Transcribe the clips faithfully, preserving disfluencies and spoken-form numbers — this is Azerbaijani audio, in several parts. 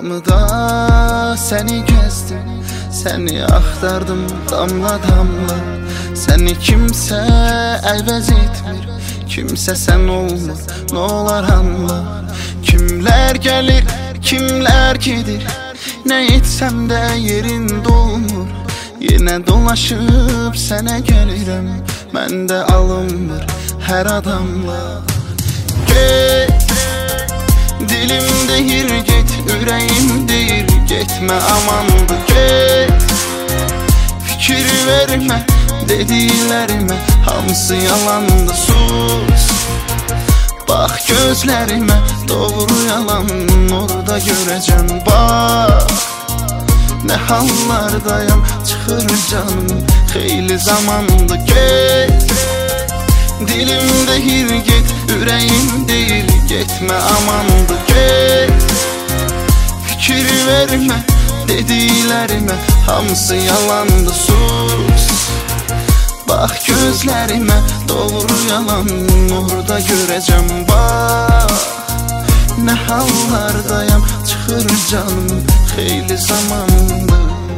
Damıda səni gəzdim, səni axtardım damla damla. Səni kimsə əvəz etmir, kimsə sən olmur, nə olar anla. Kimlər gəlir, kimlər gedir, nə etsəm də yerin dolmur. Yenə dolaşıb sənə gəlirəm, məndə alınmır hər adamla. Get, dilim deyir get, ürəyim deyir getmə amandı. Get, fikir vermə dediklərimə, hamısı yalandı. Sus, bax gözlərimə, doğru yalan orada görəcəm. Bax, nə hallardayam, çıxır canım, xeyli zamandı. Get, dilim deyir get, ürəyim deyir getmə amandı. Get, fikir vermə dediklərimə, hamısı yalandı. Sus, bax gözlərimə, doğru yalan orada görəcəm. Bax, nə hallardayam, çıxır canım, xeyli zamandı.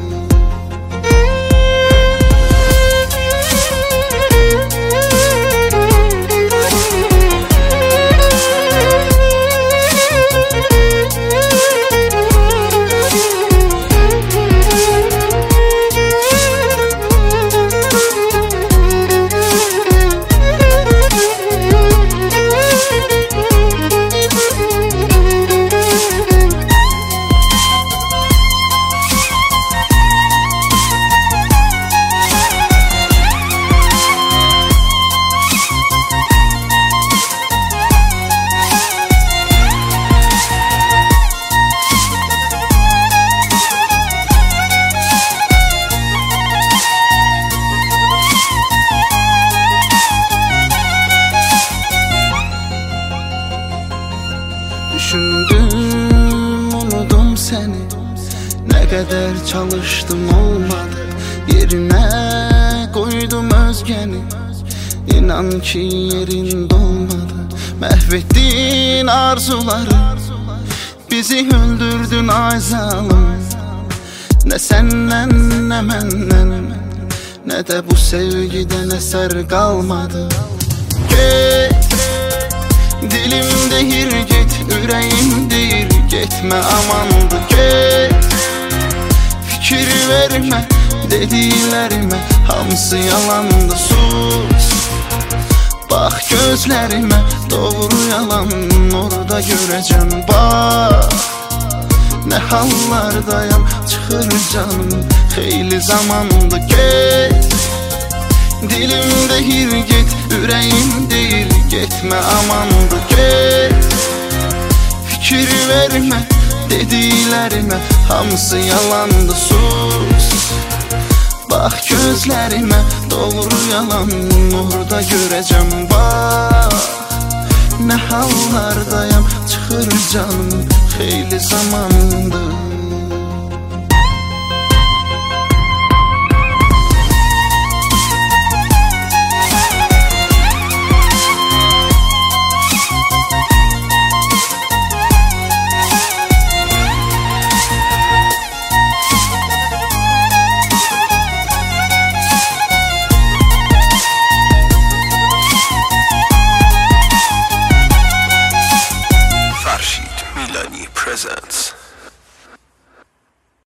Düşündüm, unudum səni, nə qədər çalışdım olmadı. Yerinə qoydum özgəni, inan ki yerin dolmadı. Məhv etdin arzuları, bizi öldürdün ay zalım. Nə səndən, nə məndən, nə də bu sevgidən əsər qalmadı. Get, dilim deyir get, ürəyim deyir getmə amandı. Get, fikir vermə dediklərimə, hamısı yalandı. Sus, bax gözlərimə, doğru yalan orada görəcəm. Bax, nə hallardayam, çıxır canım, xeyli zamandı. Get, dilim deyir get, ürəyim deyir getmə amandı. Get, fikir vermə dediklərimə, hamısı yalandı. Sus, bax gözlərimə, doğru yalan orada görəcəm. Bax, nə hallardayam, çıxır canım, xeyli zamandı.